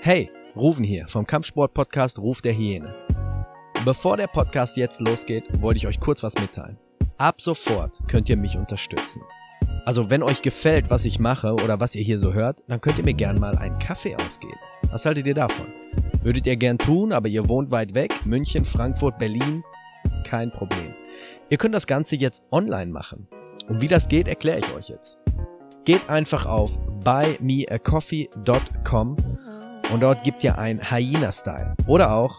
Hey, Ruven hier vom Kampfsport-Podcast Ruf der Hyäne. Bevor der Podcast jetzt losgeht, wollte ich euch kurz was mitteilen. Ab sofort könnt ihr mich unterstützen. Also wenn euch gefällt, was ich mache oder was ihr hier so hört, dann könnt ihr mir gern mal einen Kaffee ausgeben. Was haltet ihr davon? Würdet ihr gern tun, aber ihr wohnt weit weg, München, Frankfurt, Berlin? Kein Problem. Ihr könnt das Ganze jetzt online machen. Und wie das geht, erkläre ich euch jetzt. Geht einfach auf buymeacoffee.com und dort gebt ihr ein Hyena-Style. Oder auch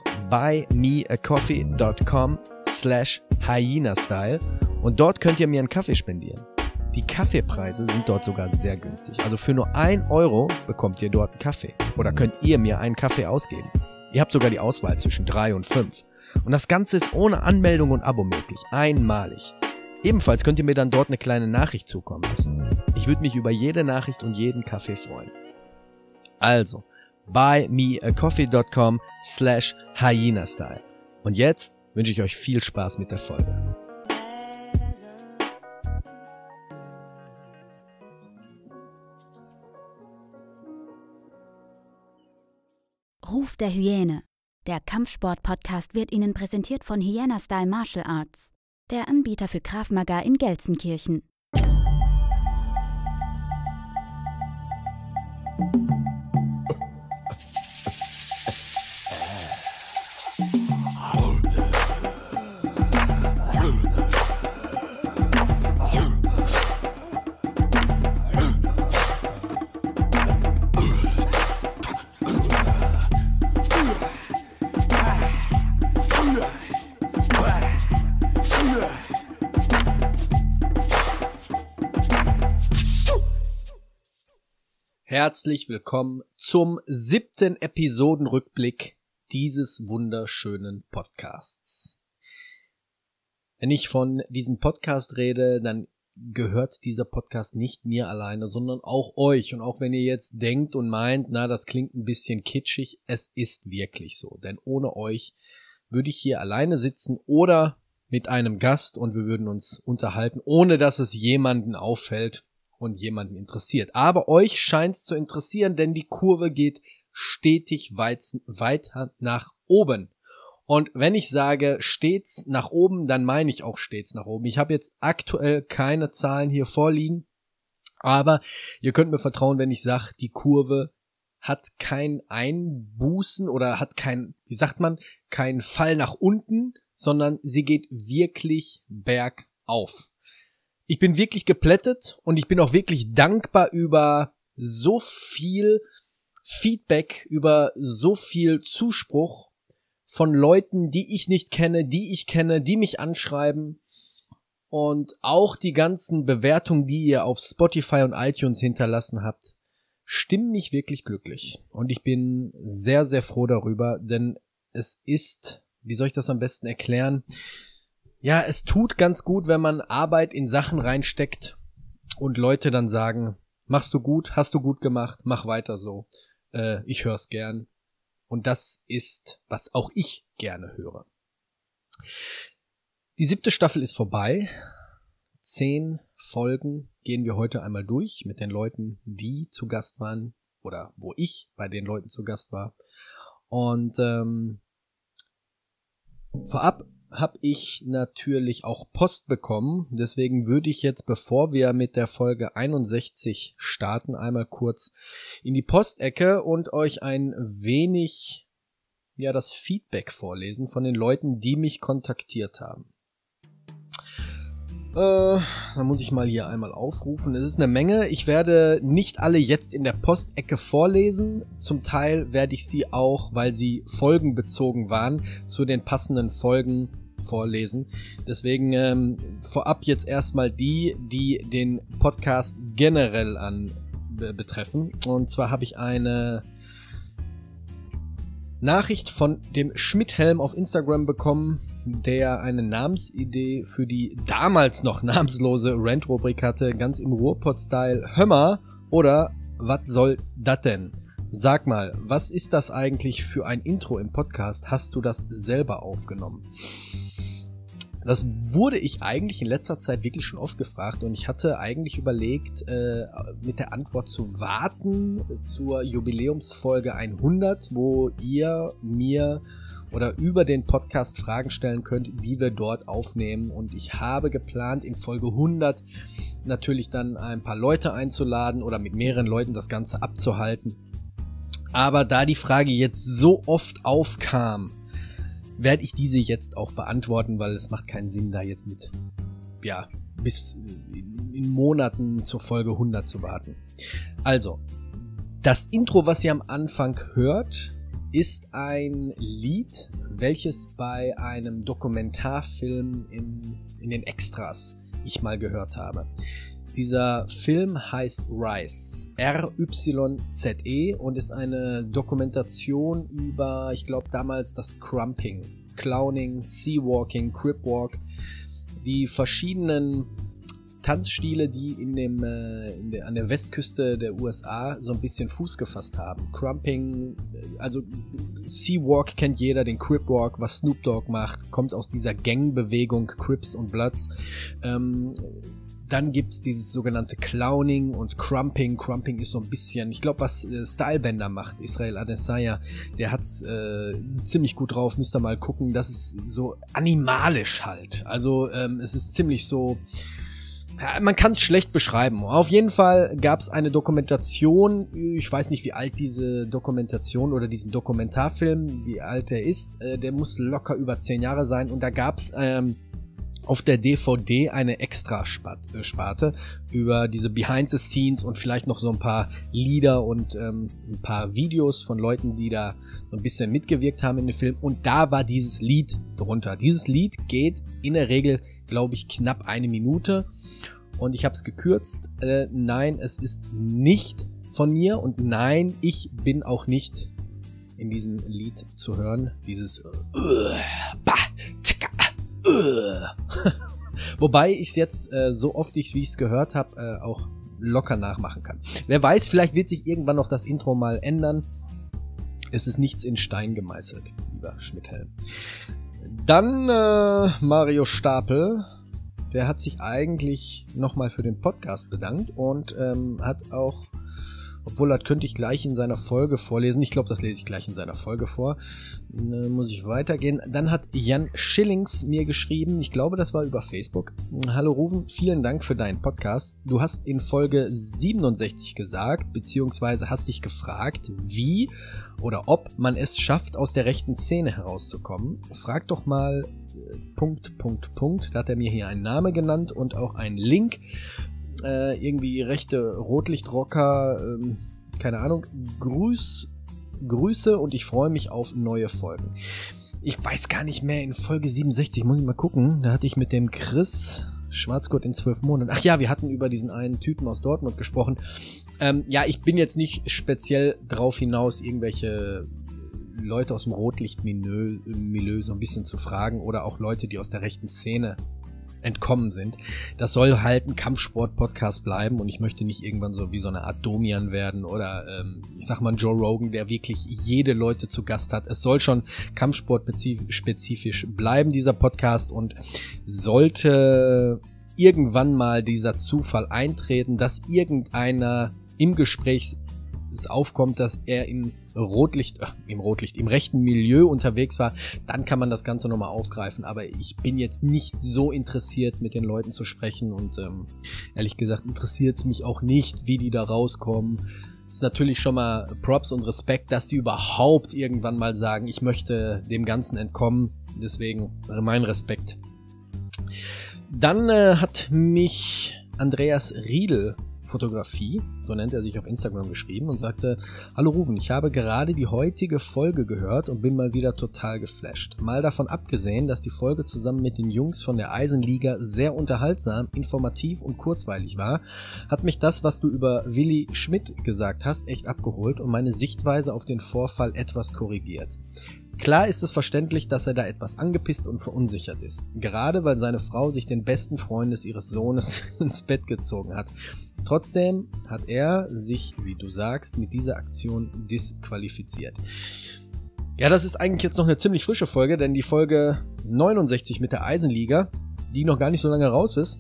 buymeacoffee.com/Hyena-Style und dort könnt ihr mir einen Kaffee spendieren. Die Kaffeepreise sind dort sogar sehr günstig. Also für nur 1 Euro bekommt ihr dort einen Kaffee. Oder könnt ihr mir einen Kaffee ausgeben. Ihr habt sogar die Auswahl zwischen 3 und 5. Und das Ganze ist ohne Anmeldung und Abo möglich. Einmalig. Ebenfalls könnt ihr mir dann dort eine kleine Nachricht zukommen lassen. Ich würde mich über jede Nachricht und jeden Kaffee freuen. Also, buymeacoffee.com/Hyena-Style. Und jetzt wünsche ich euch viel Spaß mit der Folge. Ruf der Hyäne. Der Kampfsport-Podcast wird Ihnen präsentiert von Hyena Style Martial Arts, der Anbieter für Krav Maga in Gelsenkirchen. Herzlich willkommen zum 7. Episodenrückblick dieses wunderschönen Podcasts. Wenn ich von diesem Podcast rede, dann gehört dieser Podcast nicht mir alleine, sondern auch euch. Und auch wenn ihr jetzt denkt und meint, na, das klingt ein bisschen kitschig, es ist wirklich so. Denn ohne euch würde ich hier alleine sitzen oder mit einem Gast und wir würden uns unterhalten, ohne dass es jemanden auffällt und jemanden interessiert. Aber euch scheint es zu interessieren, denn die Kurve geht stetig weiter nach oben. Und wenn ich sage stets nach oben, dann meine ich auch stets nach oben. Ich habe jetzt aktuell keine Zahlen hier vorliegen, aber ihr könnt mir vertrauen, wenn ich sage, die Kurve hat kein Einbußen oder hat kein, keinen Fall nach unten, sondern sie geht wirklich bergauf. Ich bin wirklich geplättet und ich bin auch wirklich dankbar über so viel Feedback, über so viel Zuspruch von Leuten, die ich nicht kenne, die ich kenne, die mich anschreiben und auch die ganzen Bewertungen, die ihr auf Spotify und iTunes hinterlassen habt, stimmen mich wirklich glücklich. Und ich bin sehr, sehr froh darüber, denn es ist, wie soll ich das am besten erklären? Ja, es tut ganz gut, wenn man Arbeit in Sachen reinsteckt und Leute dann sagen, machst du gut, hast du gut gemacht, mach weiter so. Ich hör's gern. Und das ist, was auch ich gerne höre. Die 7. Staffel ist vorbei. 10 Folgen gehen wir heute einmal durch mit den Leuten, die zu Gast waren oder wo ich bei den Leuten zu Gast war. Und vorab habe ich natürlich auch Post bekommen, deswegen würde ich jetzt, bevor wir mit der Folge 61 starten, einmal kurz in die Postecke und euch ein wenig, ja, das Feedback vorlesen von den Leuten, die mich kontaktiert haben. Da muss ich mal hier einmal aufrufen. Es ist eine Menge. Ich werde nicht alle jetzt in der Postecke vorlesen. Zum Teil werde ich sie auch, weil sie folgenbezogen waren, zu den passenden Folgen vorlesen. Deswegen vorab jetzt erstmal die den Podcast generell betreffen. Und zwar habe ich eine Nachricht von dem Schmidt-Helm auf Instagram bekommen, der eine Namensidee für die damals noch namenslose Rant-Rubrik hatte, ganz im Ruhrpott-Style. Hör mal, oder was soll das denn? Sag mal, was ist das eigentlich für ein Intro im Podcast? Hast du das selber aufgenommen? Das wurde ich eigentlich in letzter Zeit wirklich schon oft gefragt und ich hatte eigentlich überlegt, mit der Antwort zu warten zur Jubiläumsfolge 100, wo ihr mir oder über den Podcast Fragen stellen könnt, die wir dort aufnehmen. Und ich habe geplant, in Folge 100 natürlich dann ein paar Leute einzuladen oder mit mehreren Leuten das Ganze abzuhalten. Aber da die Frage jetzt so oft aufkam, werde ich diese jetzt auch beantworten, weil es macht keinen Sinn, da jetzt mit, bis in Monaten zur Folge 100 zu warten. Also, das Intro, was ihr am Anfang hört, ist ein Lied, welches bei einem Dokumentarfilm in den Extras ich mal gehört habe. Dieser Film heißt Ryze, R-Y-Z-E, und ist eine Dokumentation über, ich glaube damals das Crumping, Clowning, Seawalking, Cripwalk, die verschiedenen Tanzstile, die an der Westküste der USA so ein bisschen Fuß gefasst haben. Crumping, also Seawalk kennt jeder, den Cripwalk, was Snoop Dogg macht, kommt aus dieser Gangbewegung Crips und Bloods. Dann gibt's dieses sogenannte Clowning und Crumping. Crumping ist so ein bisschen, ich glaube, was Stylebender macht. Israel Adesanya, der hat's ziemlich gut drauf, müsst ihr mal gucken. Das ist so animalisch halt. Also es ist ziemlich so, ja, man kann es schlecht beschreiben. Auf jeden Fall gab es eine Dokumentation, ich weiß nicht, wie alt diese Dokumentation oder diesen Dokumentarfilm, wie alt der ist, der muss locker über 10 Jahre sein, und da gab es auf der DVD eine Extra-Sparte über diese Behind the Scenes und vielleicht noch so ein paar Lieder und ein paar Videos von Leuten, die da so ein bisschen mitgewirkt haben in dem Film, und da war dieses Lied drunter. Dieses Lied geht in der Regel, glaube ich, knapp 1 Minute, und ich habe es gekürzt. Nein, es ist nicht von mir, und nein, ich bin auch nicht in diesem Lied zu hören. Dieses wobei ich es jetzt so oft wie ich es gehört habe, auch locker nachmachen kann. Wer weiß, vielleicht wird sich irgendwann noch das Intro mal ändern. Es ist nichts in Stein gemeißelt, lieber Schmidhelm. Dann Mario Stapel, der hat sich eigentlich nochmal für den Podcast bedankt und hat auch, obwohl das könnte ich gleich in seiner Folge vorlesen, ich glaube, das lese ich gleich in seiner Folge vor, muss ich weitergehen. Dann hat Jan Schillings mir geschrieben, ich glaube, das war über Facebook. Hallo Ruven, vielen Dank für deinen Podcast. Du hast in Folge 67 gesagt, beziehungsweise hast dich gefragt, wie oder ob man es schafft, aus der rechten Szene herauszukommen. Frag doch mal ... Da hat er mir hier einen Namen genannt und auch einen Link. Irgendwie rechte Rotlichtrocker, keine Ahnung. Grüße, und ich freue mich auf neue Folgen. Ich weiß gar nicht mehr, in Folge 67, muss ich mal gucken, da hatte ich mit dem Chris Schwarzgurt in 12 Monaten. Ach ja, wir hatten über diesen einen Typen aus Dortmund gesprochen. Ja, ich bin jetzt nicht speziell drauf hinaus, irgendwelche Leute aus dem Rotlicht-Milieu so ein bisschen zu fragen oder auch Leute, die aus der rechten Szene entkommen sind. Das soll halt ein Kampfsport-Podcast bleiben, und ich möchte nicht irgendwann so wie so eine Art Domian werden oder ich sag mal Joe Rogan, der wirklich jede Leute zu Gast hat. Es soll schon Kampfsport-spezifisch bleiben, dieser Podcast, und sollte irgendwann mal dieser Zufall eintreten, dass irgendeiner im Gespräch es aufkommt, dass er im rechten Milieu unterwegs war, dann kann man das Ganze nochmal aufgreifen. Aber ich bin jetzt nicht so interessiert, mit den Leuten zu sprechen, und ehrlich gesagt interessiert es mich auch nicht, wie die da rauskommen. Ist natürlich schon mal Props und Respekt, dass die überhaupt irgendwann mal sagen, ich möchte dem Ganzen entkommen. Deswegen mein Respekt. Dann hat mich Andreas Riedel Fotografie, so nennt er sich auf Instagram, geschrieben und sagte: Hallo Ruben, ich habe gerade die heutige Folge gehört und bin mal wieder total geflasht. Mal davon abgesehen, dass die Folge zusammen mit den Jungs von der Eisenliga sehr unterhaltsam, informativ und kurzweilig war, hat mich das, was du über Willi Schmidt gesagt hast, echt abgeholt und meine Sichtweise auf den Vorfall etwas korrigiert. Klar ist es verständlich, dass er da etwas angepisst und verunsichert ist. Gerade weil seine Frau sich den besten Freund ihres Sohnes ins Bett gezogen hat. Trotzdem hat er sich, wie du sagst, mit dieser Aktion disqualifiziert. Ja, das ist eigentlich jetzt noch eine ziemlich frische Folge, denn die Folge 69 mit der Eisenliga, die noch gar nicht so lange raus ist,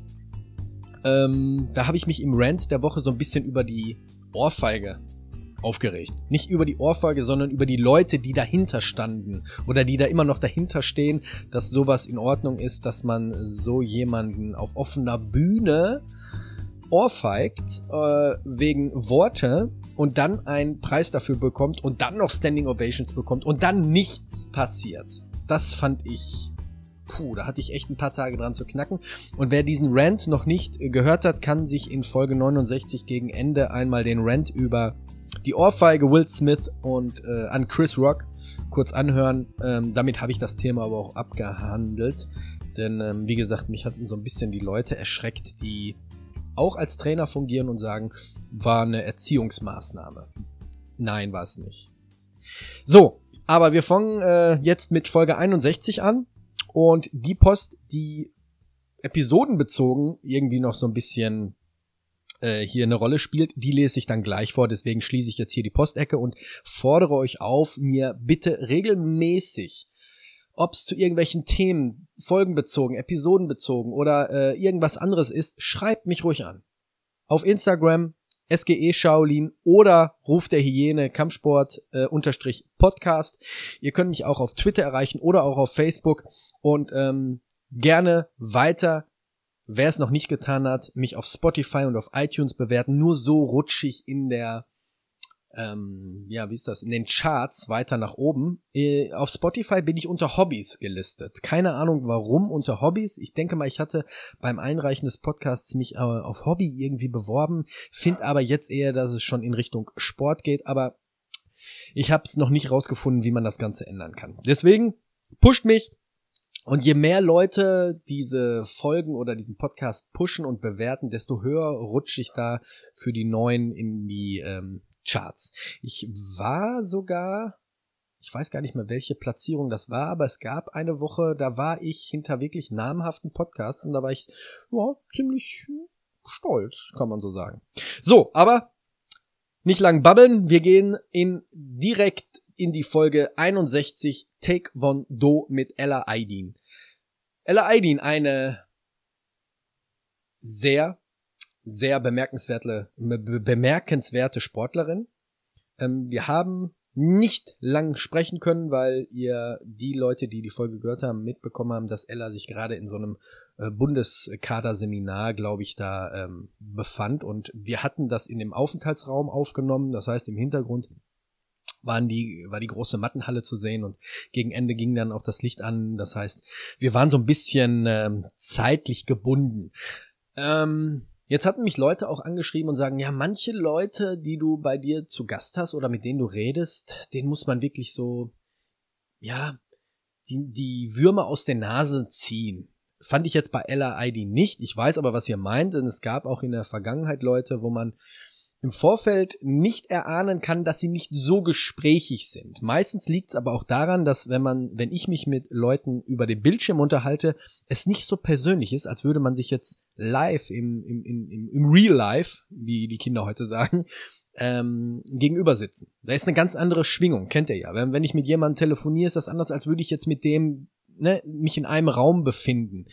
da habe ich mich im Rant der Woche so ein bisschen über die Ohrfeige aufgeregt. Nicht über die Ohrfeige, sondern über die Leute, die dahinter standen oder die da immer noch dahinter stehen, dass sowas in Ordnung ist, dass man so jemanden auf offener Bühne ohrfeigt wegen Worte und dann einen Preis dafür bekommt und dann noch Standing Ovations bekommt und dann nichts passiert. Das fand ich... da hatte ich echt ein paar Tage dran zu knacken. Und wer diesen Rant noch nicht gehört hat, kann sich in Folge 69 gegen Ende einmal den Rant über die Ohrfeige Will Smith und an Chris Rock kurz anhören. Damit habe ich das Thema aber auch abgehandelt. Denn wie gesagt, mich hatten so ein bisschen die Leute erschreckt, die auch als Trainer fungieren und sagen, war eine Erziehungsmaßnahme. Nein, war es nicht. So, aber wir fangen jetzt mit Folge 61 an. Und die Post, die episodenbezogen irgendwie noch so ein bisschen hier eine Rolle spielt, die lese ich dann gleich vor. Deswegen schließe ich jetzt hier die Postecke und fordere euch auf, mir bitte regelmäßig, ob es zu irgendwelchen Themen, folgenbezogen, episodenbezogen oder irgendwas anderes ist, schreibt mich ruhig an. Auf Instagram, SGE Shaolin oder Ruf der Hyäne Kampfsport _Podcast. Ihr könnt mich auch auf Twitter erreichen oder auch auf Facebook und gerne weiter, wer es noch nicht getan hat, mich auf Spotify und auf iTunes bewerten. Nur so rutsche ich in der in den Charts weiter nach oben. Auf Spotify bin ich unter Hobbys gelistet. Keine Ahnung warum unter Hobbys. Ich denke mal, ich hatte beim Einreichen des Podcasts mich auf Hobby irgendwie beworben. Finde aber jetzt eher, dass es schon in Richtung Sport geht. Aber ich habe es noch nicht rausgefunden, wie man das Ganze ändern kann. Deswegen pusht mich. Und je mehr Leute diese Folgen oder diesen Podcast pushen und bewerten, desto höher rutsche ich da für die Neuen in die Charts. Ich war sogar, ich weiß gar nicht mehr, welche Platzierung das war, aber es gab eine Woche, da war ich hinter wirklich namhaften Podcasts und da war ich ziemlich stolz, kann man so sagen. So, aber nicht lang babbeln, wir gehen direkt in die Folge 61 Taekwondo mit Ella Aydin. Ella Aydin, eine sehr bemerkenswerte Sportlerin. Wir haben nicht lang sprechen können, weil die Leute, die die Folge gehört haben, mitbekommen haben, dass Ella sich gerade in so einem Bundeskaderseminar, glaube ich, da befand. Und wir hatten das in dem Aufenthaltsraum aufgenommen. Das heißt, im Hintergrund war die große Mattenhalle zu sehen und gegen Ende ging dann auch das Licht an. Das heißt, wir waren so ein bisschen zeitlich gebunden. Jetzt hatten mich Leute auch angeschrieben und sagen, ja, manche Leute, die du bei dir zu Gast hast oder mit denen du redest, denen muss man wirklich so, ja, die Würmer aus der Nase ziehen. Fand ich jetzt bei Ella Aydin nicht. Ich weiß aber, was ihr meint, denn es gab auch in der Vergangenheit Leute, wo man im Vorfeld nicht erahnen kann, dass sie nicht so gesprächig sind. Meistens liegt es aber auch daran, dass wenn ich mich mit Leuten über den Bildschirm unterhalte, es nicht so persönlich ist, als würde man sich jetzt live im Real Life, wie die Kinder heute sagen, gegenüber sitzen. Da ist eine ganz andere Schwingung, kennt ihr ja. Wenn ich mit jemandem telefoniere, ist das anders, als würde ich jetzt mit dem mich in einem Raum befinden.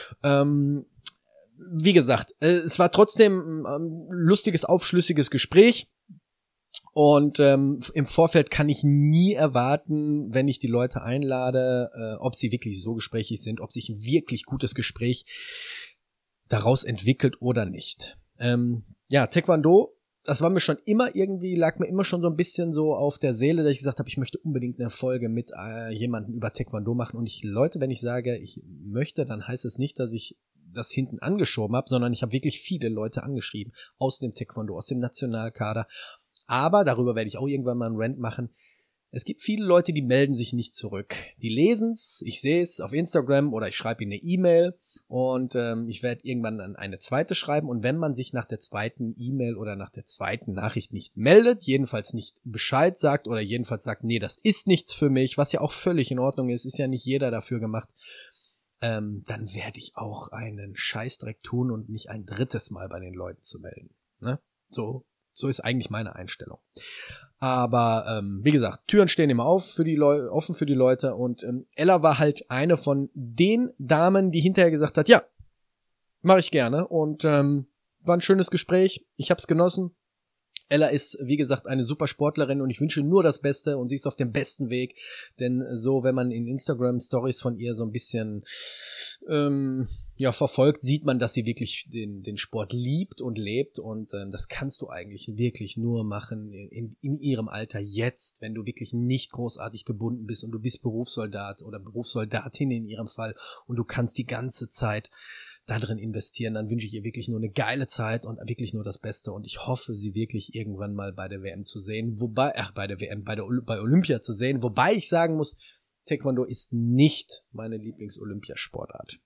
Wie gesagt, es war trotzdem ein lustiges, aufschlüssiges Gespräch und im Vorfeld kann ich nie erwarten, wenn ich die Leute einlade, ob sie wirklich so gesprächig sind, ob sich ein wirklich gutes Gespräch daraus entwickelt oder nicht. Taekwondo, das war mir schon immer lag mir immer schon so ein bisschen so auf der Seele, dass ich gesagt habe, ich möchte unbedingt eine Folge mit jemandem über Taekwondo machen und Leute, wenn ich sage, ich möchte, dann heißt es nicht, dass ich das hinten angeschoben habe, sondern ich habe wirklich viele Leute angeschrieben aus dem Taekwondo, aus dem Nationalkader. Aber darüber werde ich auch irgendwann mal einen Rant machen. Es gibt viele Leute, die melden sich nicht zurück. Die lesen's, ich sehe es auf Instagram oder ich schreibe ihnen eine E-Mail und ich werde irgendwann dann eine zweite schreiben. Und wenn man sich nach der zweiten E-Mail oder nach der zweiten Nachricht nicht meldet, jedenfalls nicht Bescheid sagt oder jedenfalls sagt, nee, das ist nichts für mich, was ja auch völlig in Ordnung ist ja nicht jeder dafür gemacht, dann werde ich auch einen Scheißdreck tun und mich ein drittes Mal bei den Leuten zu melden. Ne? So ist eigentlich meine Einstellung. Aber wie gesagt, Türen stehen immer offen für die Leute und Ella war halt eine von den Damen, die hinterher gesagt hat, ja, mache ich gerne und war ein schönes Gespräch, ich hab's genossen. Ella ist, wie gesagt, eine super Sportlerin und ich wünsche nur das Beste und sie ist auf dem besten Weg, denn so, wenn man in Instagram-Stories von ihr so ein bisschen verfolgt, sieht man, dass sie wirklich den Sport liebt und lebt und das kannst du eigentlich wirklich nur machen in ihrem Alter jetzt, wenn du wirklich nicht großartig gebunden bist und du bist Berufssoldat oder Berufssoldatin in ihrem Fall und du kannst die ganze Zeit da drin investieren, dann wünsche ich ihr wirklich nur eine geile Zeit und wirklich nur das Beste und ich hoffe, sie wirklich irgendwann mal bei der WM zu sehen, bei Olympia zu sehen, wobei ich sagen muss, Taekwondo ist nicht meine Lieblings-Olympiasportart.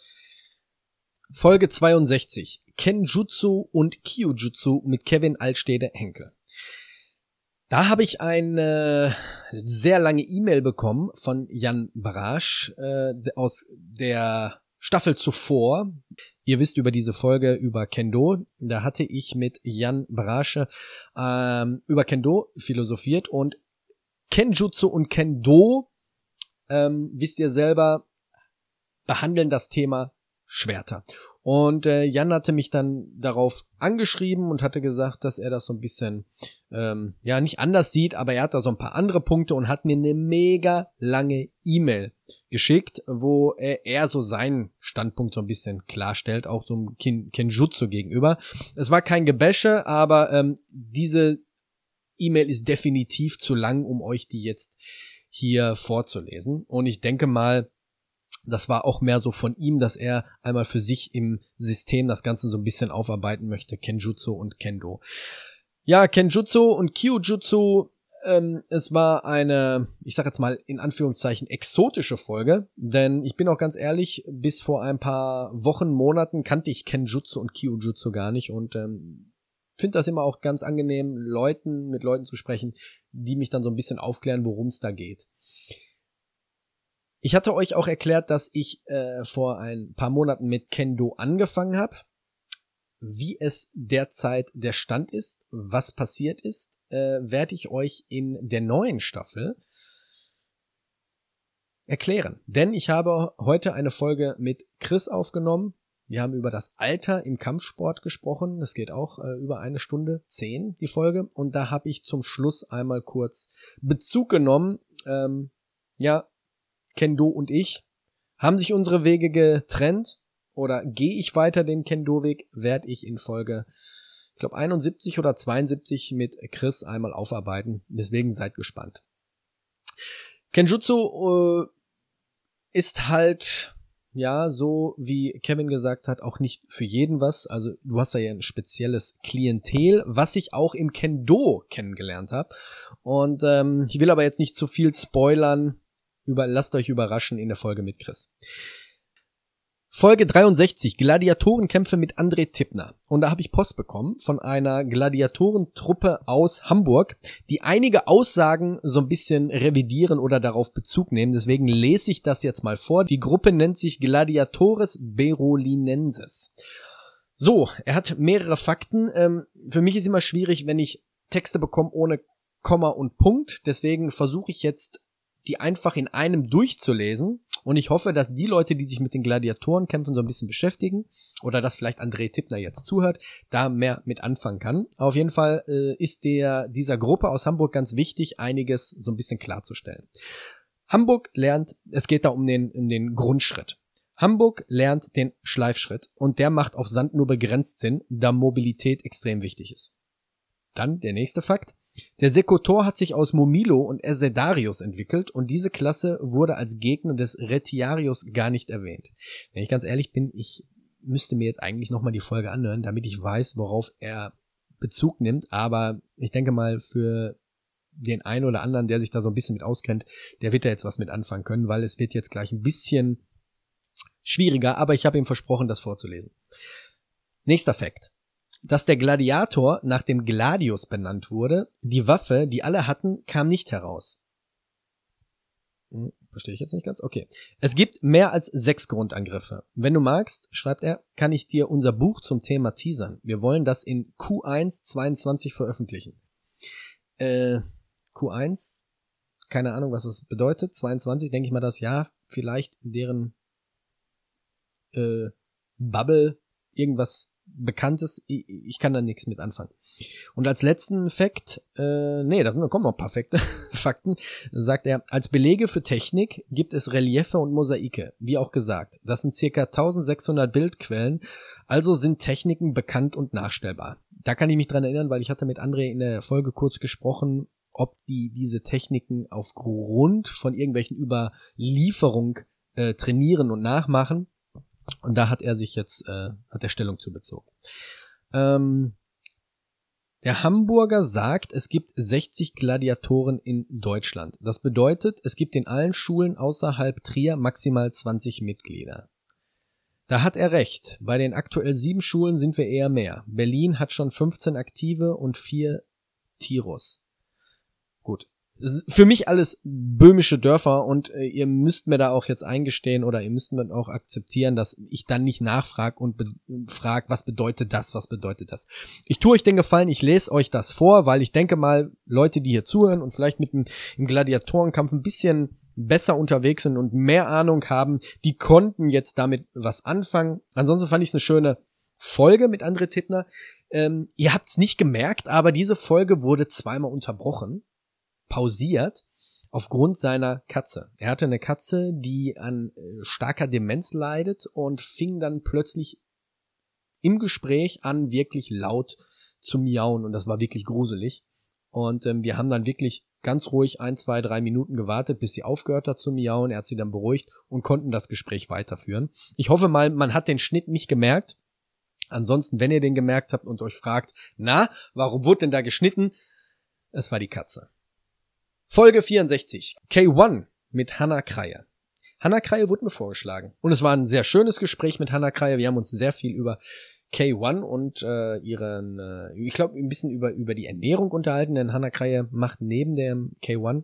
Folge 62. Kenjutsu und Kyujutsu mit Kevin Altstede-Henkel. Da habe ich eine sehr lange E-Mail bekommen von Jan Brasch aus der Staffel zuvor. Ihr wisst über diese Folge über Kendo. Da hatte ich mit Jan Brasche über Kendo philosophiert und Kenjutsu und Kendo, wisst ihr selber, behandeln das Thema Schwerter. Und Jan hatte mich dann darauf angeschrieben und hatte gesagt, dass er das so ein bisschen, nicht anders sieht, aber er hat da so ein paar andere Punkte und hat mir eine mega lange E-Mail geschickt, wo er so seinen Standpunkt so ein bisschen klarstellt, auch so einem Kenjutsu gegenüber. Es war kein Gebäsche, aber diese E-Mail ist definitiv zu lang, um euch die jetzt hier vorzulesen. Und ich denke mal, das war auch mehr so von ihm, dass er einmal für sich im System das Ganze so ein bisschen aufarbeiten möchte, Kenjutsu und Kendo. Ja, Kenjutsu und Kyujutsu, es war eine, ich sag jetzt mal in Anführungszeichen, exotische Folge, denn ich bin auch ganz ehrlich, bis vor ein paar Wochen, Monaten kannte ich Kenjutsu und Kyujutsu gar nicht und finde das immer auch ganz angenehm, mit Leuten zu sprechen, die mich dann so ein bisschen aufklären, worum es da geht. Ich hatte euch auch erklärt, dass ich vor ein paar Monaten mit Kendo angefangen habe. Wie es derzeit der Stand ist, was passiert ist, werde ich euch in der neuen Staffel erklären. Denn ich habe heute eine Folge mit Chris aufgenommen. Wir haben über das Alter im Kampfsport gesprochen. Das geht auch über 1 Stunde 10, die Folge. Und da habe ich zum Schluss einmal kurz Bezug genommen. Kendo und ich, haben sich unsere Wege getrennt oder gehe ich weiter den Kendo-Weg, werde ich in Folge, ich glaube 71 oder 72 mit Chris einmal aufarbeiten. Deswegen seid gespannt. Kenjutsu ist halt, ja, so wie Kevin gesagt hat, auch nicht für jeden was. Also du hast da ja ein spezielles Klientel, was ich auch im Kendo kennengelernt habe. Und ich will aber jetzt nicht zu viel spoilern. Lasst euch überraschen in der Folge mit Chris. Folge 63, Gladiatorenkämpfe mit André Tippner. Und da habe ich Post bekommen von einer Gladiatorentruppe aus Hamburg, die einige Aussagen so ein bisschen revidieren oder darauf Bezug nehmen. Deswegen lese ich das jetzt mal vor. Die Gruppe nennt sich Gladiatores Berolinenses. So, er hat mehrere Fakten. Für mich ist immer schwierig, wenn ich Texte bekomme ohne Komma und Punkt. Deswegen versuche ich jetzt die einfach in einem durchzulesen und ich hoffe, dass die Leute, die sich mit den Gladiatorenkämpfen so ein bisschen beschäftigen oder dass vielleicht André Tippner jetzt zuhört, da mehr mit anfangen kann. Auf jeden Fall ist dieser Gruppe aus Hamburg ganz wichtig, einiges so ein bisschen klarzustellen. Hamburg lernt, es geht da um den Grundschritt. Hamburg lernt den Schleifschritt und der macht auf Sand nur begrenzt Sinn, da Mobilität extrem wichtig ist. Dann der nächste Fakt. Der Sekotor hat sich aus Momilo und Esedarius entwickelt und diese Klasse wurde als Gegner des Retiarius gar nicht erwähnt. Wenn ich ganz ehrlich bin, ich müsste mir jetzt eigentlich nochmal die Folge anhören, damit ich weiß, worauf er Bezug nimmt, aber ich denke mal für den einen oder anderen, der sich da so ein bisschen mit auskennt, der wird da jetzt was mit anfangen können, weil es wird jetzt gleich ein bisschen schwieriger, aber ich habe ihm versprochen, das vorzulesen. Nächster Fakt. Dass der Gladiator nach dem Gladius benannt wurde, die Waffe, die alle hatten, kam nicht heraus. Verstehe ich jetzt nicht ganz? Okay. Es gibt mehr als 6 Grundangriffe. Wenn du magst, schreibt er, kann ich dir unser Buch zum Thema teasern. Wir wollen das in Q1 22 veröffentlichen. Q1, keine Ahnung, was das bedeutet, 22, denke ich mal, das Jahr vielleicht in deren Bubble irgendwas Bekanntes, ich kann da nichts mit anfangen. Und als letzten Fakt, da kommen noch ein paar Fakten, sagt er, als Belege für Technik gibt es Reliefe und Mosaike, wie auch gesagt. Das sind circa 1600 Bildquellen, also sind Techniken bekannt und nachstellbar. Da kann ich mich dran erinnern, weil ich hatte mit André in der Folge kurz gesprochen, ob diese Techniken aufgrund von irgendwelchen Überlieferungen trainieren und nachmachen. Und da hat er sich jetzt, hat er Stellung zu bezogen. Der Hamburger sagt, es gibt 60 Gladiatoren in Deutschland. Das bedeutet, es gibt in allen Schulen außerhalb Trier maximal 20 Mitglieder. Da hat er recht. Bei den aktuell 7 Schulen sind wir eher mehr. Berlin hat schon 15 aktive und 4 Tiros. Gut. Für mich alles böhmische Dörfer und ihr müsst mir da auch jetzt eingestehen oder ihr müsst mir auch akzeptieren, dass ich dann nicht nachfrage und frage, was bedeutet das. Ich tue euch den Gefallen, ich lese euch das vor, weil ich denke mal, Leute, die hier zuhören und vielleicht mit im Gladiatorenkampf ein bisschen besser unterwegs sind und mehr Ahnung haben, die konnten jetzt damit was anfangen. Ansonsten fand ich es eine schöne Folge mit André Tittner. Ihr habt es nicht gemerkt, aber diese Folge wurde zweimal unterbrochen. Pausiert aufgrund seiner Katze. Er hatte eine Katze, die an starker Demenz leidet und fing dann plötzlich im Gespräch an, wirklich laut zu miauen und das war wirklich gruselig. Und wir haben dann wirklich ganz ruhig 1, 2, 3 Minuten gewartet, bis sie aufgehört hat zu miauen. Er hat sie dann beruhigt und konnten das Gespräch weiterführen. Ich hoffe mal, man hat den Schnitt nicht gemerkt. Ansonsten, wenn ihr den gemerkt habt und euch fragt, warum wurde denn da geschnitten? Es war die Katze. Folge 64. K1 mit Hannah Kreie. Hannah Kreie wurde mir vorgeschlagen. Und es war ein sehr schönes Gespräch mit Hannah Kreie. Wir haben uns sehr viel über K1 und ich glaube, ein bisschen über die Ernährung unterhalten, denn Hannah Kreie macht neben dem K1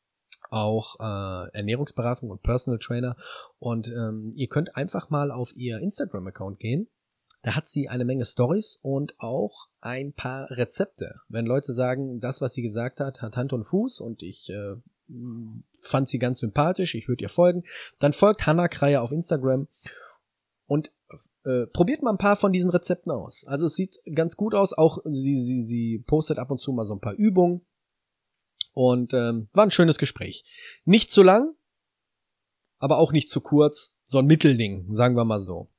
auch Ernährungsberatung und Personal Trainer. Und ihr könnt einfach mal auf ihr Instagram-Account gehen. Da hat sie eine Menge Stories und auch ein paar Rezepte. Wenn Leute sagen, das, was sie gesagt hat, hat Hand und Fuß und ich fand sie ganz sympathisch, ich würde ihr folgen, dann folgt Hannah Kreie auf Instagram und probiert mal ein paar von diesen Rezepten aus. Also es sieht ganz gut aus, auch sie postet ab und zu mal so ein paar Übungen und war ein schönes Gespräch. Nicht zu lang, aber auch nicht zu kurz, so ein Mittelding, sagen wir mal so.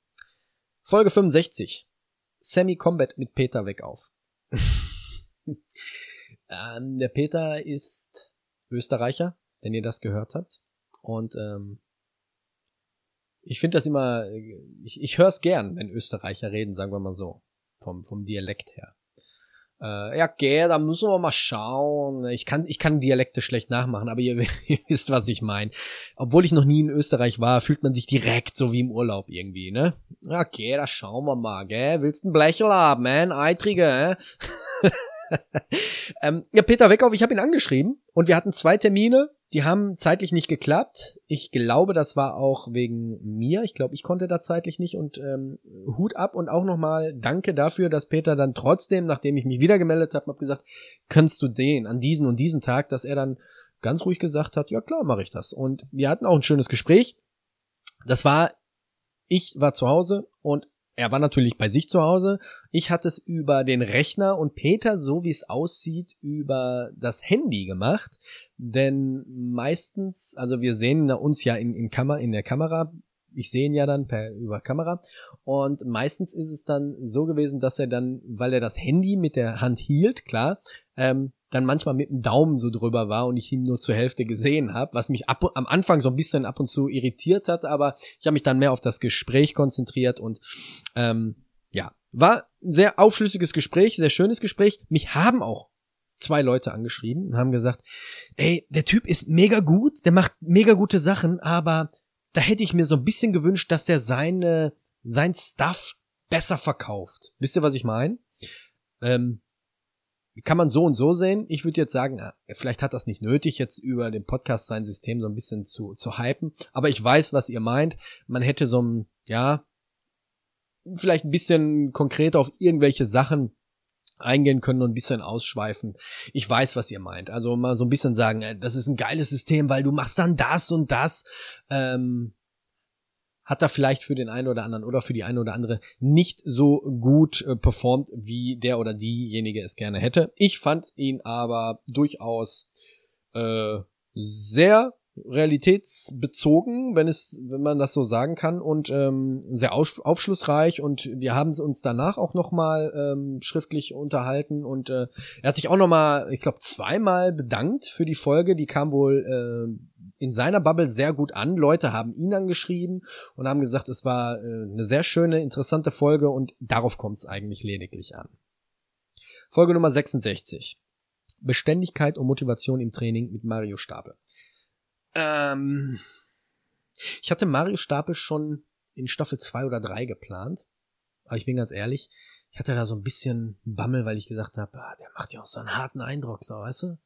Folge 65. Semi-Combat mit Peter Weckauf. Der Peter ist Österreicher, wenn ihr das gehört habt. Und ich finde das immer, ich höre es gern, wenn Österreicher reden, sagen wir mal so, vom Dialekt her. Da müssen wir mal schauen. Ich kann Dialekte schlecht nachmachen, aber ihr wisst, was ich meine. Obwohl ich noch nie in Österreich war, fühlt man sich direkt so wie im Urlaub irgendwie, ne? Da schauen wir mal, gell? Willst du ein Blecherl haben, ein Eitrige, Peter Weckauf, ich habe ihn angeschrieben und wir hatten 2 Termine, die haben zeitlich nicht geklappt. Ich glaube, das war auch wegen mir. Ich glaube, ich konnte da zeitlich nicht und Hut ab und auch nochmal danke dafür, dass Peter dann trotzdem, nachdem ich mich wieder gemeldet habe, gesagt, kannst du den an diesen und diesem Tag, dass er dann ganz ruhig gesagt hat, ja klar, mache ich das. Und wir hatten auch ein schönes Gespräch. Ich war zu Hause und er war natürlich bei sich zu Hause. Ich hatte es über den Rechner und Peter, so wie es aussieht, über das Handy gemacht. Denn meistens, also wir sehen uns ja in der Kamera. Ich sehe ihn ja dann über Kamera. Und meistens ist es dann so gewesen, dass er dann, weil er das Handy mit der Hand hielt, klar, dann manchmal mit dem Daumen so drüber war und ich ihn nur zur Hälfte gesehen habe, was mich am Anfang so ein bisschen ab und zu irritiert hat, aber ich habe mich dann mehr auf das Gespräch konzentriert und war ein sehr aufschlüssiges Gespräch, sehr schönes Gespräch. Mich haben auch 2 Leute angeschrieben und haben gesagt, ey, der Typ ist mega gut, der macht mega gute Sachen, aber da hätte ich mir so ein bisschen gewünscht, dass er sein Stuff besser verkauft. Wisst ihr, was ich meine? Kann man so und so sehen. Ich würde jetzt sagen, vielleicht hat das nicht nötig, jetzt über den Podcast sein System so ein bisschen zu hypen. Aber ich weiß, was ihr meint. Man hätte vielleicht ein bisschen konkreter auf irgendwelche Sachen eingehen können und ein bisschen ausschweifen. Ich weiß, was ihr meint. Also mal so ein bisschen sagen, das ist ein geiles System, weil du machst dann das und das. Hat da vielleicht für den einen oder anderen oder für die eine oder andere nicht so gut performt, wie der oder diejenige es gerne hätte. Ich fand ihn aber durchaus sehr realitätsbezogen, wenn man das so sagen kann, und sehr aufschlussreich, und wir haben uns danach auch nochmal schriftlich unterhalten, und er hat sich auch nochmal, ich glaube, zweimal bedankt für die Folge. Die kam wohl in seiner Bubble sehr gut an. Leute haben ihn angeschrieben und haben gesagt, es war eine sehr schöne, interessante Folge, und darauf kommt es eigentlich lediglich an. Folge Nummer 66. Beständigkeit und Motivation im Training mit Mario Stapel. Ich hatte Mario Stapel schon in Staffel 2 oder 3 geplant, aber ich bin ganz ehrlich, ich hatte da so ein bisschen Bammel, weil ich gesagt habe, der macht ja auch so einen harten Eindruck, so, weißt du?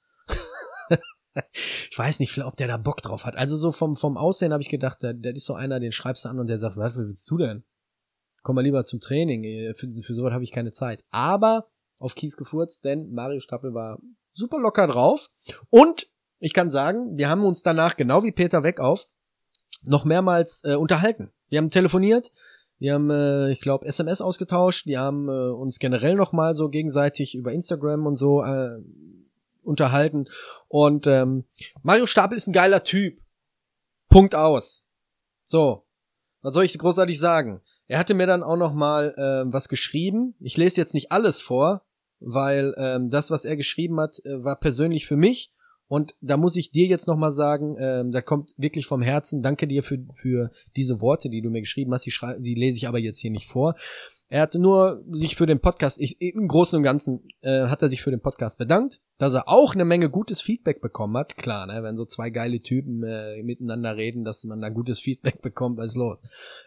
Ich weiß nicht, ob der da Bock drauf hat. Also so vom Aussehen habe ich gedacht, der ist so einer, den schreibst du an und der sagt, was willst du denn? Komm mal lieber zum Training, für sowas habe ich keine Zeit. Aber auf Kies gefurzt, denn Mario Stapel war super locker drauf, und ich kann sagen, wir haben uns danach, genau wie Peter Weckauf, noch mehrmals unterhalten. Wir haben telefoniert, wir haben, ich glaube, SMS ausgetauscht, wir haben uns generell noch mal so gegenseitig über Instagram und so unterhalten. Und Mario Stapel ist ein geiler Typ. Punkt aus. So, was soll ich großartig sagen? Er hatte mir dann auch noch mal was geschrieben. Ich lese jetzt nicht alles vor, weil das, was er geschrieben hat, war persönlich für mich. Und da muss ich dir jetzt nochmal sagen, da kommt wirklich vom Herzen, danke dir für diese Worte, die du mir geschrieben hast, die lese ich aber jetzt hier nicht vor. Er hat nur sich für den Podcast, im Großen und Ganzen hat er sich für den Podcast bedankt, dass er auch eine Menge gutes Feedback bekommen hat. Klar, ne, wenn so zwei geile Typen miteinander reden, dass man da gutes Feedback bekommt, was ist los.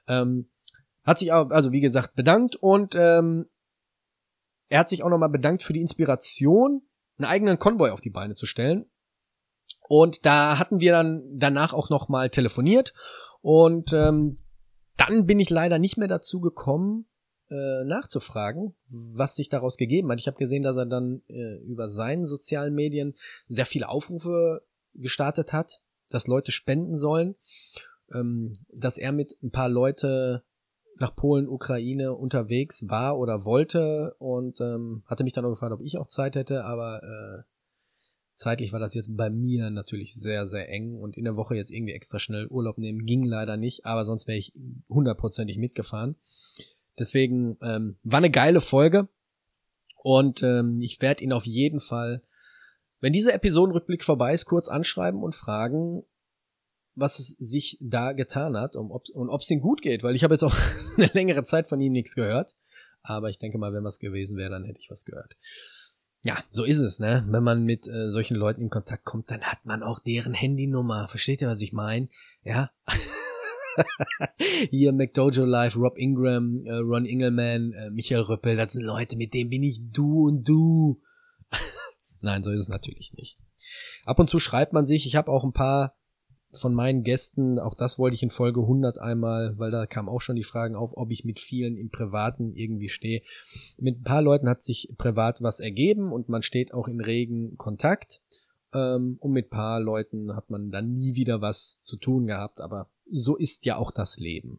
Hat sich auch, also wie gesagt, bedankt, und er hat sich auch nochmal bedankt für die Inspiration, einen eigenen Konvoi auf die Beine zu stellen. Und da hatten wir dann danach auch nochmal telefoniert, und dann bin ich leider nicht mehr dazu gekommen, nachzufragen, was sich daraus gegeben hat. Ich habe gesehen, dass er dann über seinen sozialen Medien sehr viele Aufrufe gestartet hat, dass Leute spenden sollen, dass er mit ein paar Leute nach Polen, Ukraine unterwegs war oder wollte, und hatte mich dann noch gefragt, ob ich auch Zeit hätte, aber zeitlich war das jetzt bei mir natürlich sehr, sehr eng, und in der Woche jetzt irgendwie extra schnell Urlaub nehmen ging leider nicht, aber sonst wäre ich 100%ig mitgefahren. Deswegen war eine geile Folge, und ich werde ihn auf jeden Fall, wenn dieser Episodenrückblick vorbei ist, kurz anschreiben und fragen, was es sich da getan hat und ob es ihm gut geht, weil ich habe jetzt auch eine längere Zeit von ihm nichts gehört, aber ich denke mal, wenn was gewesen wäre, dann hätte ich was gehört. Ja, so ist es, ne? Wenn man mit solchen Leuten in Kontakt kommt, dann hat man auch deren Handynummer. Versteht ihr, was ich meine? Ja. Hier McDojo Live, Rob Ingram, Ron Engelman, Michael Röppel, das sind Leute, mit denen bin ich du und du. Nein, so ist es natürlich nicht. Ab und zu schreibt man sich. Ich habe auch ein paar von meinen Gästen, auch das wollte ich in Folge 100 einmal, weil da kamen auch schon die Fragen auf, ob ich mit vielen im Privaten irgendwie stehe. Mit ein paar Leuten hat sich privat was ergeben, und man steht auch in regen Kontakt. Und mit ein paar Leuten hat man dann nie wieder was zu tun gehabt, aber so ist ja auch das Leben.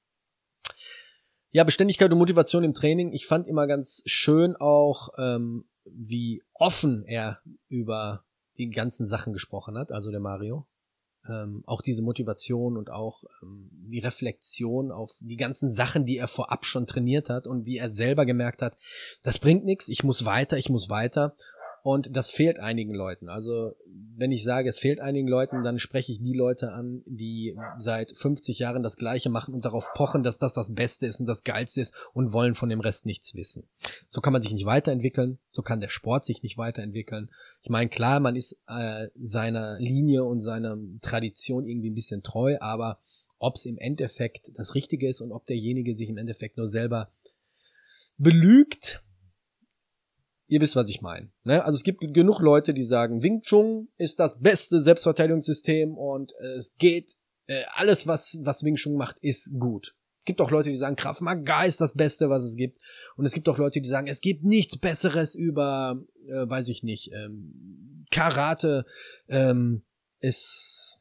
Ja, Beständigkeit und Motivation im Training. Ich fand immer ganz schön auch, wie offen er über die ganzen Sachen gesprochen hat, also der Mario. Auch diese Motivation und auch die Reflexion auf die ganzen Sachen, die er vorab schon trainiert hat, und wie er selber gemerkt hat, das bringt nichts, ich muss weiter. Und das fehlt einigen Leuten. Also wenn ich sage, es fehlt einigen Leuten, dann spreche ich die Leute an, die seit 50 Jahren das Gleiche machen und darauf pochen, dass das das Beste ist und das Geilste ist, und wollen von dem Rest nichts wissen. So kann man sich nicht weiterentwickeln, so kann der Sport sich nicht weiterentwickeln. Ich meine, klar, man ist seiner Linie und seiner Tradition irgendwie ein bisschen treu, aber ob es im Endeffekt das Richtige ist und ob derjenige sich im Endeffekt nur selber belügt, ihr wisst, was ich meine. Ne? Also es gibt genug Leute, die sagen, Wing Chun ist das beste Selbstverteidigungssystem, und es geht, alles, was Wing Chun macht, ist gut. gibt auch Leute, die sagen, Krav Maga ist das Beste, was es gibt. Und es gibt auch Leute, die sagen, es gibt nichts Besseres über, weiß ich nicht, Karate ist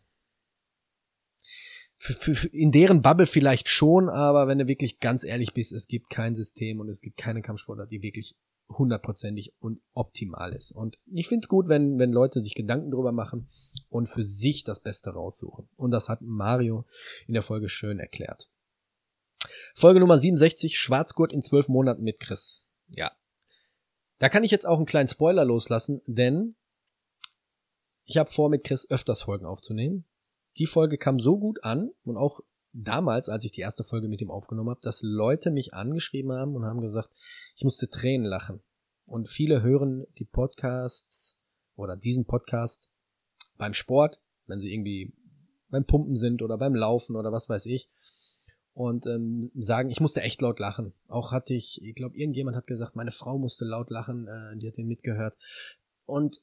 in deren Bubble vielleicht schon, aber wenn du wirklich ganz ehrlich bist, es gibt kein System und es gibt keine Kampfsportart, die wirklich 100%ig und optimal ist. Und ich find's gut, wenn Leute sich Gedanken drüber machen und für sich das Beste raussuchen. Und das hat Mario in der Folge schön erklärt. Folge Nummer 67, Schwarzgurt in 12 Monaten mit Chris. Ja. Da kann ich jetzt auch einen kleinen Spoiler loslassen, denn ich habe vor, mit Chris öfters Folgen aufzunehmen. Die Folge kam so gut an und auch damals, als ich die erste Folge mit ihm aufgenommen habe, dass Leute mich angeschrieben haben und haben gesagt, ich musste Tränen lachen. Und viele hören die Podcasts oder diesen Podcast beim Sport, wenn sie irgendwie beim Pumpen sind oder beim Laufen oder was weiß ich. Und sagen, ich musste echt laut lachen. Auch hatte ich glaube, irgendjemand hat gesagt, meine Frau musste laut lachen, die hat den mitgehört. Und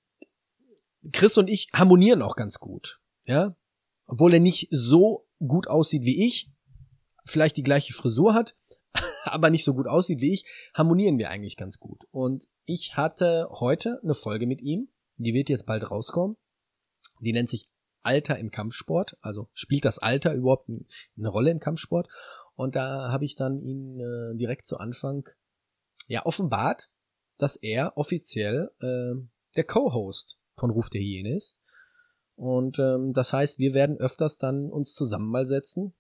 Chris und ich harmonieren auch ganz gut, ja. Obwohl er nicht so gut aussieht wie ich, vielleicht die gleiche Frisur hat, aber nicht so gut aussieht wie ich, harmonieren wir eigentlich ganz gut. Und ich hatte heute eine Folge mit ihm, die wird jetzt bald rauskommen. Die nennt sich Alter im Kampfsport, also spielt das Alter überhaupt eine Rolle im Kampfsport? Und da habe ich dann ihn direkt zu Anfang ja offenbart, dass er offiziell der Co-Host von Ruf der Hyäne ist. Und das heißt, wir werden öfters dann uns zusammen mal setzen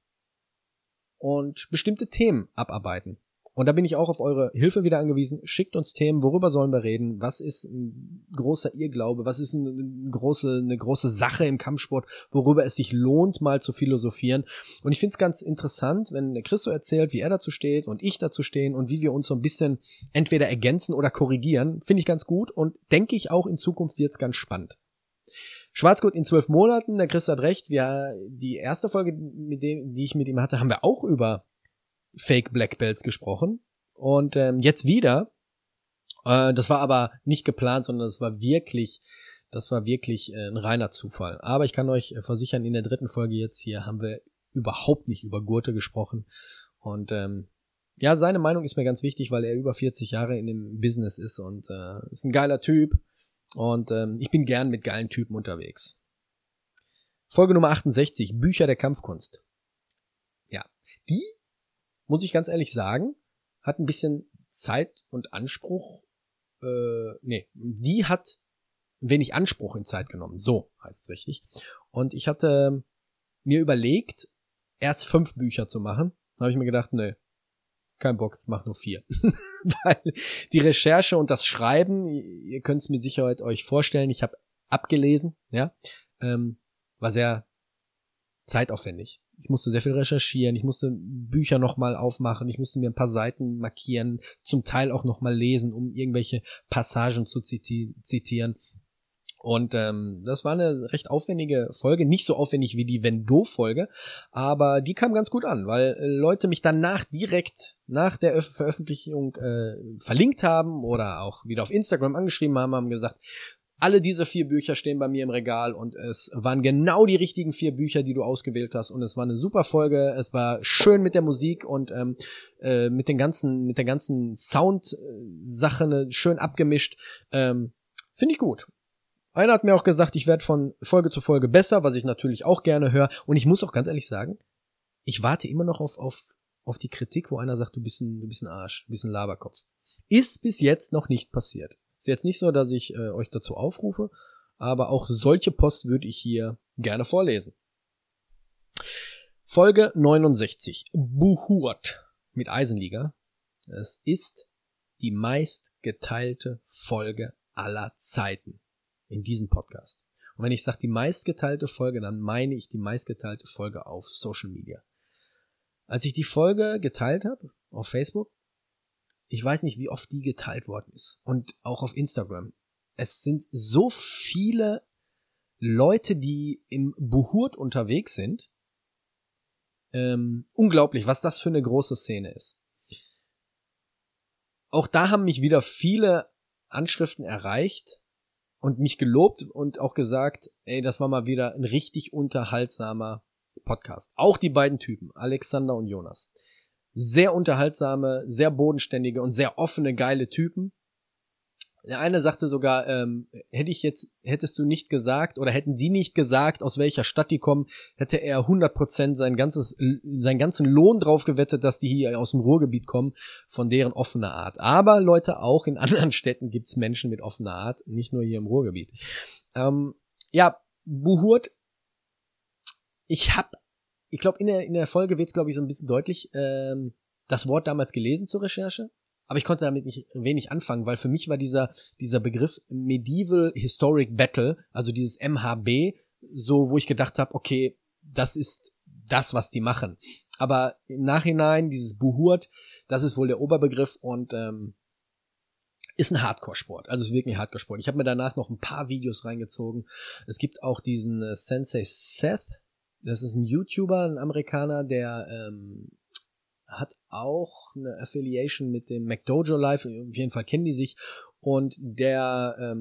und bestimmte Themen abarbeiten. Und da bin ich auch auf eure Hilfe wieder angewiesen. Schickt uns Themen, worüber sollen wir reden? Was ist ein großer Irrglaube? Was ist eine große Sache im Kampfsport, worüber es sich lohnt, mal zu philosophieren? Und ich finde es ganz interessant, wenn der Chris so erzählt, wie er dazu steht und ich dazu stehen und wie wir uns so ein bisschen entweder ergänzen oder korrigieren. Finde ich ganz gut und denke ich auch in Zukunft wird's ganz spannend. Schwarzgurt in 12 Monaten, der Chris hat recht, die erste Folge, die ich mit ihm hatte, haben wir auch über Fake Black Belts gesprochen und jetzt wieder, das war aber nicht geplant, sondern das war wirklich ein reiner Zufall. Aber ich kann euch versichern, in der 3. Folge jetzt hier haben wir überhaupt nicht über Gurte gesprochen und ja, seine Meinung ist mir ganz wichtig, weil er über 40 Jahre in dem Business ist und ist ein geiler Typ. Und ich bin gern mit geilen Typen unterwegs. Folge Nummer 68, Bücher der Kampfkunst. Ja, die, muss ich ganz ehrlich sagen, hat ein bisschen Zeit und Anspruch. Die hat wenig Anspruch in Zeit genommen. So heißt es richtig. Und ich hatte mir überlegt, erst 5 Bücher zu machen. Da habe ich mir gedacht, nee, kein Bock, ich mache nur 4. Weil die Recherche und das Schreiben, ihr könnt es mit Sicherheit euch vorstellen, ich habe abgelesen, ja, war sehr zeitaufwendig. Ich musste sehr viel recherchieren, ich musste Bücher nochmal aufmachen, ich musste mir ein paar Seiten markieren, zum Teil auch nochmal lesen, um irgendwelche Passagen zu zitieren. Und das war eine recht aufwendige Folge, nicht so aufwendig wie die Wenn-Do-Folge, aber die kam ganz gut an, weil Leute mich danach direkt nach der Veröffentlichung verlinkt haben oder auch wieder auf Instagram angeschrieben haben gesagt, alle diese 4 Bücher stehen bei mir im Regal und es waren genau die richtigen 4 Bücher, die du ausgewählt hast und es war eine super Folge, es war schön mit der Musik und mit der ganzen Sound-Sache schön abgemischt, finde ich gut. Einer hat mir auch gesagt, ich werde von Folge zu Folge besser, was ich natürlich auch gerne höre. Und ich muss auch ganz ehrlich sagen, ich warte immer noch auf die Kritik, wo einer sagt, du bist ein Arsch, du bist ein Laberkopf. Ist bis jetzt noch nicht passiert. Ist jetzt nicht so, dass ich euch dazu aufrufe, aber auch solche Post würde ich hier gerne vorlesen. Folge 69. Buhurt mit Eisenliga. Es ist die meistgeteilte Folge aller Zeiten in diesem Podcast. Und wenn ich sage die meistgeteilte Folge, dann meine ich die meistgeteilte Folge auf Social Media. Als ich die Folge geteilt habe auf Facebook, ich weiß nicht, wie oft die geteilt worden ist. Und auch auf Instagram. Es sind so viele Leute, die im Buhurt unterwegs sind. Unglaublich, was das für eine große Szene ist. Auch da haben mich wieder viele Anschriften erreicht und mich gelobt und auch gesagt, ey, das war mal wieder ein richtig unterhaltsamer Podcast. Auch die beiden Typen, Alexander und Jonas. sehr unterhaltsame, sehr bodenständige und sehr offene, geile Typen. Der eine sagte sogar, hättest du nicht gesagt oder hätten die nicht gesagt, aus welcher Stadt die kommen, hätte er 100% seinen ganzen Lohn drauf gewettet, dass die hier aus dem Ruhrgebiet kommen, von deren offener Art. Aber Leute, auch in anderen Städten gibt's Menschen mit offener Art, nicht nur hier im Ruhrgebiet. Buhurt, ich glaube, in der Folge wird's, glaube ich, so ein bisschen deutlich, das Wort damals gelesen zur Recherche. Aber ich konnte damit nicht wenig anfangen, weil für mich war dieser Begriff Medieval Historic Battle, also dieses MHB, so, wo ich gedacht habe, okay, das ist das, was die machen. Aber im Nachhinein, dieses Buhurt, das ist wohl der Oberbegriff und ist ein Hardcore-Sport. Also ist wirklich ein Hardcore-Sport. Ich habe mir danach noch ein paar Videos reingezogen. Es gibt auch diesen Sensei Seth. Das ist ein YouTuber, ein Amerikaner, der hat auch eine Affiliation mit dem McDojo Live, auf jeden Fall kennen die sich, und der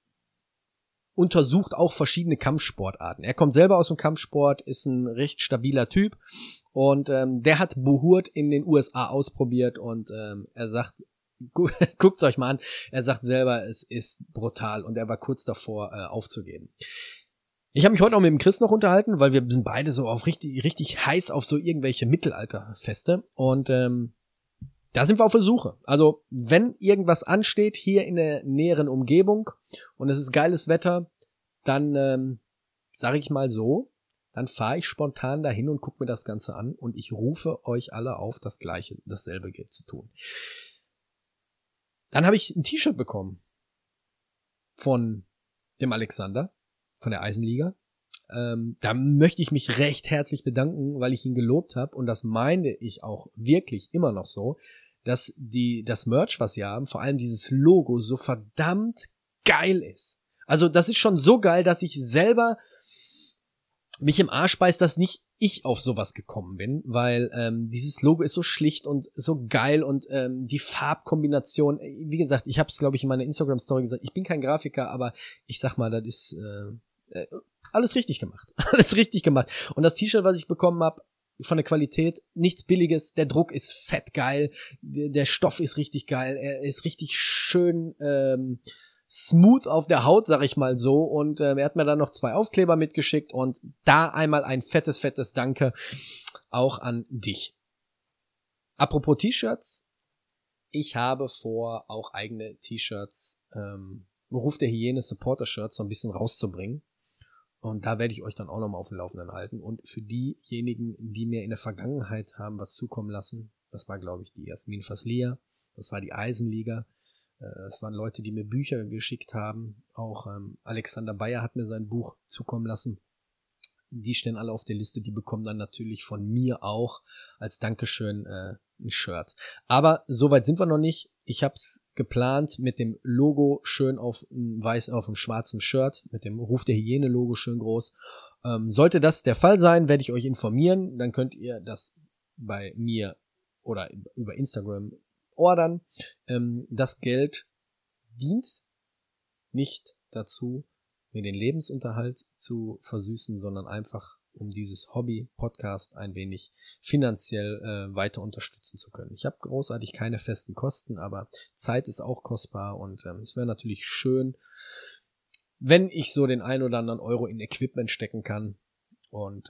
untersucht auch verschiedene Kampfsportarten. Er kommt selber aus dem Kampfsport, ist ein recht stabiler Typ und der hat Buhurt in den USA ausprobiert und er sagt, guckt's euch mal an, er sagt selber, es ist brutal und er war kurz davor aufzugeben. Ich habe mich heute auch mit dem Chris noch unterhalten, weil wir sind beide so auf richtig heiß auf so irgendwelche Mittelalterfeste und da sind wir auf der Suche. Also wenn irgendwas ansteht hier in der näheren Umgebung und es ist geiles Wetter, dann sage ich mal so, dann fahre ich spontan dahin und gucke mir das Ganze an und ich rufe euch alle auf, dasselbe zu tun. Dann habe ich ein T-Shirt bekommen von dem Alexander, von der Eisenliga. Da möchte ich mich recht herzlich bedanken, weil ich ihn gelobt habe und das meine ich auch wirklich immer noch so, dass das Merch, was wir haben, vor allem dieses Logo, so verdammt geil ist. Also das ist schon so geil, dass ich selber mich im Arsch beiß, dass nicht ich auf sowas gekommen bin, weil dieses Logo ist so schlicht und so geil und die Farbkombination, wie gesagt, ich habe es, glaube ich, in meiner Instagram-Story gesagt, ich bin kein Grafiker, aber ich sag mal, das ist alles richtig gemacht. Alles richtig gemacht. Und das T-Shirt, was ich bekommen habe, von der Qualität, nichts Billiges, der Druck ist fett geil, der Stoff ist richtig geil, er ist richtig schön smooth auf der Haut, sag ich mal so, und er hat mir dann noch 2 Aufkleber mitgeschickt und da einmal ein fettes Danke auch an dich. Apropos T-Shirts, ich habe vor, auch eigene T-Shirts, Ruf der Hyäne Supporter-Shirts so ein bisschen rauszubringen. Und da werde ich euch dann auch nochmal auf dem Laufenden halten. Und für diejenigen, die mir in der Vergangenheit haben was zukommen lassen, das war, glaube ich, die Jasmin Faslia, das war die Eisenliga, das waren Leute, die mir Bücher geschickt haben. Auch Alexander Bayer hat mir sein Buch zukommen lassen. Die stehen alle auf der Liste, die bekommen dann natürlich von mir auch als Dankeschön ein Shirt. Aber soweit sind wir noch nicht. Ich habe es geplant mit dem Logo schön auf dem schwarzen Shirt, mit dem Ruf der Hyäne Logo schön groß. Sollte das der Fall sein, werde ich euch informieren. Dann könnt ihr das bei mir oder über Instagram ordern. Das Geld dient nicht dazu, mir den Lebensunterhalt zu versüßen, sondern einfach um dieses Hobby-Podcast ein wenig finanziell weiter unterstützen zu können. Ich habe großartig keine festen Kosten, aber Zeit ist auch kostbar und es wäre natürlich schön, wenn ich so den ein oder anderen Euro in Equipment stecken kann und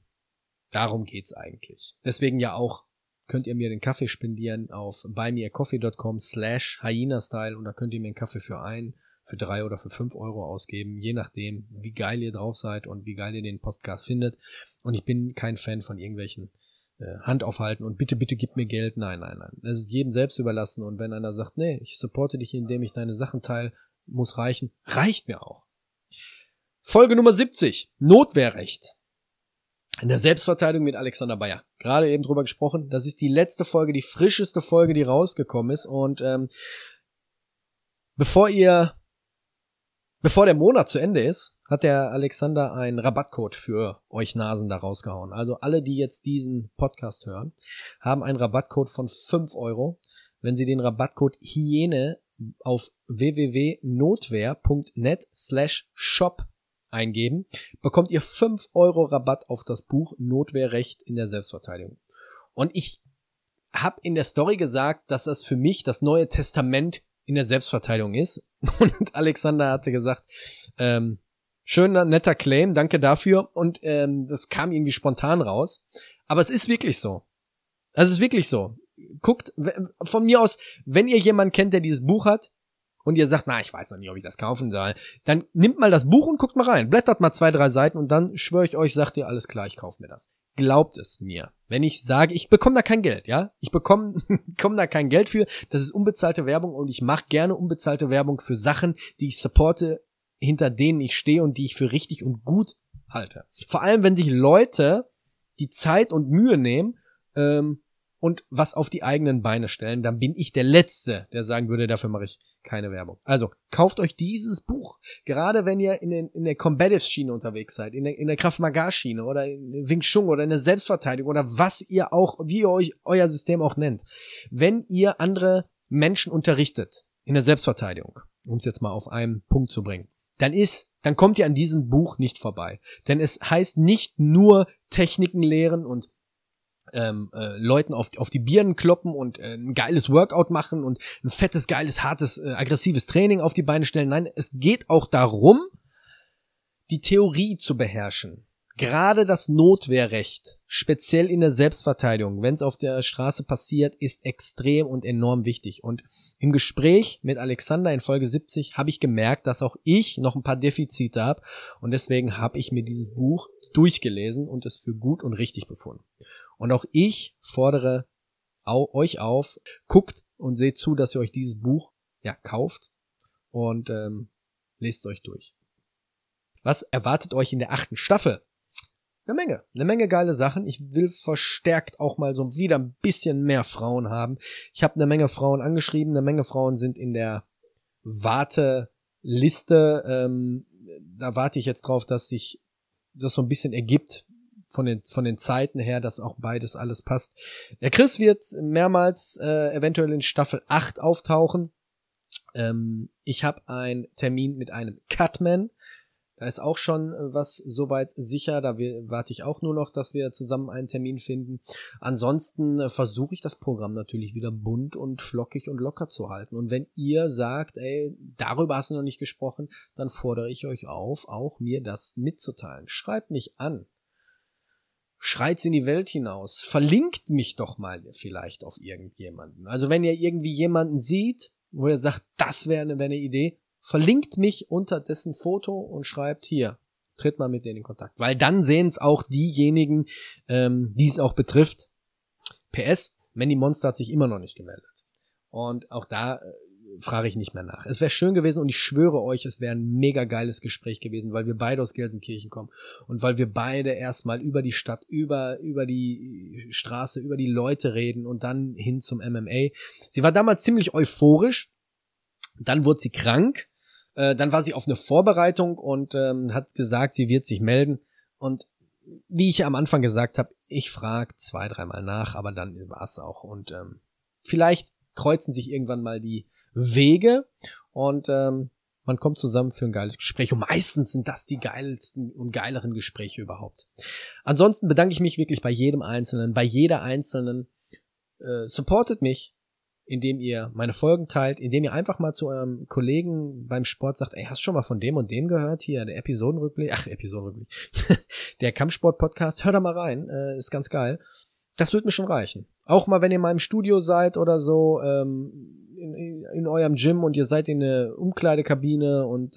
darum geht's eigentlich. Deswegen ja auch könnt ihr mir den Kaffee spendieren auf buymeacoffee.com/hyena-style und da könnt ihr mir einen Kaffee für 3 oder für 5 Euro ausgeben, je nachdem, wie geil ihr drauf seid und wie geil ihr den Podcast findet. Und ich bin kein Fan von irgendwelchen Hand aufhalten und bitte gib mir Geld. Nein. Das ist jedem selbst überlassen. Und wenn einer sagt, nee, ich supporte dich, indem ich deine Sachen teile, muss reichen, reicht mir auch. Folge Nummer 70, Notwehrrecht. In der Selbstverteidigung mit Alexander Bayer. Gerade eben drüber gesprochen. Das ist die letzte Folge, die frischeste Folge, die rausgekommen ist. Und bevor der Monat zu Ende ist, hat der Alexander einen Rabattcode für euch Nasen da rausgehauen. Also alle, die jetzt diesen Podcast hören, haben einen Rabattcode von 5 Euro. Wenn sie den Rabattcode Hyäne auf www.notwehr.net/shop eingeben, bekommt ihr 5 Euro Rabatt auf das Buch Notwehrrecht in der Selbstverteidigung. Und ich habe in der Story gesagt, dass das für mich das Neue Testament in der Selbstverteidigung ist. Und Alexander hatte gesagt, schöner, netter Claim, danke dafür. Und das kam irgendwie spontan raus. Aber es ist wirklich so. Also es ist wirklich so. Guckt, von mir aus, wenn ihr jemanden kennt, der dieses Buch hat und ihr sagt, ich weiß noch nicht, ob ich das kaufen soll, dann nimmt mal das Buch und guckt mal rein. Blättert mal 2-3 Seiten und dann schwöre ich euch, sagt ihr, alles klar, ich kaufe mir das. Glaubt es mir. Wenn ich sage, ich bekomme da kein Geld, ja? Ich bekomme da kein Geld für. Das ist unbezahlte Werbung und ich mache gerne unbezahlte Werbung für Sachen, die ich supporte, hinter denen ich stehe und die ich für richtig und gut halte. Vor allem, wenn sich Leute die Zeit und Mühe nehmen, und was auf die eigenen Beine stellen, dann bin ich der Letzte, der sagen würde, dafür mache ich keine Werbung. Also, kauft euch dieses Buch. Gerade wenn ihr in der Combative-Schiene unterwegs seid, in der Krav-Maga-Schiene oder in Wing Chun oder in der Selbstverteidigung oder was ihr auch, wie ihr euch euer System auch nennt. Wenn ihr andere Menschen unterrichtet in der Selbstverteidigung, um es jetzt mal auf einen Punkt zu bringen, dann kommt ihr an diesem Buch nicht vorbei. Denn es heißt nicht nur Techniken lehren und Leuten auf die Birnen kloppen und ein geiles Workout machen und ein fettes, geiles, hartes, aggressives Training auf die Beine stellen. Nein, es geht auch darum, die Theorie zu beherrschen. Gerade das Notwehrrecht, speziell in der Selbstverteidigung, wenn es auf der Straße passiert, ist extrem und enorm wichtig. Und im Gespräch mit Alexander in Folge 70 habe ich gemerkt, dass auch ich noch ein paar Defizite habe. Und deswegen habe ich mir dieses Buch durchgelesen und es für gut und richtig befunden. Und auch ich fordere euch auf, guckt und seht zu, dass ihr euch dieses Buch kauft und lest es euch durch. Was erwartet euch in der 8. Staffel? Eine Menge geile Sachen. Ich will verstärkt auch mal so wieder ein bisschen mehr Frauen haben. Ich habe eine Menge Frauen angeschrieben, eine Menge Frauen sind in der Warteliste. Da warte ich jetzt drauf, dass sich das so ein bisschen ergibt, von den Zeiten her, dass auch beides alles passt. Der Chris wird mehrmals eventuell in Staffel 8 auftauchen. Ich habe einen Termin mit einem Cutman. Da ist auch schon was soweit sicher. Da warte ich auch nur noch, dass wir zusammen einen Termin finden. Ansonsten versuche ich das Programm natürlich wieder bunt und flockig und locker zu halten. Und wenn ihr sagt, darüber hast du noch nicht gesprochen, dann fordere ich euch auf, auch mir das mitzuteilen. Schreibt mich an. Schreit's in die Welt hinaus. Verlinkt mich doch mal vielleicht auf irgendjemanden. Also wenn ihr irgendwie jemanden seht, wo ihr sagt, das wäre eine Idee, verlinkt mich unter dessen Foto und schreibt hier, tritt mal mit denen in Kontakt. Weil dann sehen es auch diejenigen, die es auch betrifft. PS, Mandy Monster hat sich immer noch nicht gemeldet. Und auch da frage ich nicht mehr nach. Es wäre schön gewesen und ich schwöre euch, es wäre ein mega geiles Gespräch gewesen, weil wir beide aus Gelsenkirchen kommen und weil wir beide erstmal über die Stadt, über die Straße, über die Leute reden und dann hin zum MMA. Sie war damals ziemlich euphorisch, dann wurde sie krank, dann war sie auf eine Vorbereitung und hat gesagt, sie wird sich melden und wie ich am Anfang gesagt habe, ich frage 2-3 Mal nach, aber dann war es auch und vielleicht kreuzen sich irgendwann mal die Wege und man kommt zusammen für ein geiles Gespräch und meistens sind das die geilsten und geileren Gespräche überhaupt. Ansonsten bedanke ich mich wirklich bei jedem Einzelnen, bei jeder Einzelnen. Supportet mich, indem ihr meine Folgen teilt, indem ihr einfach mal zu eurem Kollegen beim Sport sagt, hast du schon mal von dem und dem gehört? Hier, der Episodenrückblick, der Kampfsport-Podcast, hör da mal rein, ist ganz geil. Das wird mir schon reichen. Auch mal, wenn ihr mal im Studio seid oder so, in eurem Gym und ihr seid in der Umkleidekabine und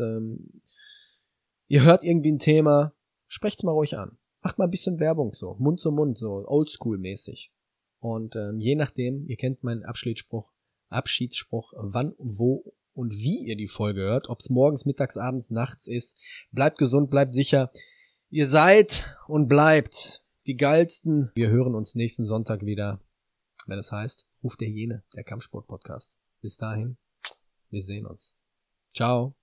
ihr hört irgendwie ein Thema, sprecht's mal ruhig an. Macht mal ein bisschen Werbung so, Mund zu Mund, so Oldschool-mäßig. Und je nachdem, ihr kennt meinen Abschiedsspruch, wann, wo und wie ihr die Folge hört, ob's morgens, mittags, abends, nachts ist, bleibt gesund, bleibt sicher. Ihr seid und bleibt die geilsten. Wir hören uns nächsten Sonntag wieder, wenn es heißt, Ruf der Hyäne, der Kampfsport-Podcast. Bis dahin, wir sehen uns. Ciao.